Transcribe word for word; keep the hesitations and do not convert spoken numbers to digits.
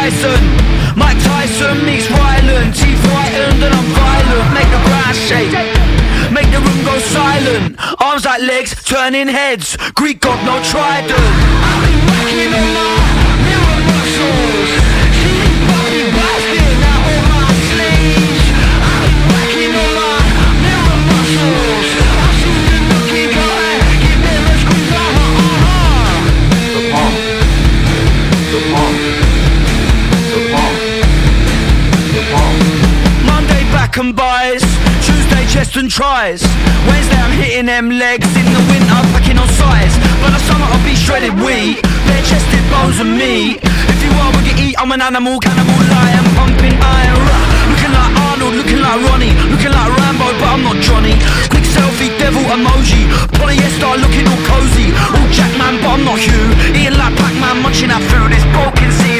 Tyson. Mike Tyson meets Ryland. Teeth whitened and I'm violent. Make the ground shake, make the room go silent. Arms like legs, turning heads. Greek god, no trident. I've been working on my mirror muscles. See me body busting out on my sleeves. I've been working on my mirror muscles. I've seen you looking guy, give them a squeeze. The pump, the pump, the pump, the pump. Monday back and buys, Tuesday chest and tries. Wednesday I'm hitting them legs, in the winter packing on size. By the summer I'll be shredded wheat, bare chested bones and meat. If you are what you eat, I'm an animal, cannibal lion, pumping iron. Looking like Arnold, looking like Ronnie, looking like Rambo, but I'm not Johnny. Quick selfie, devil emoji, polyester looking all cozy. All Jackman, but I'm not Hugh. Eating like Pac-Man, munching out food, it's broken, see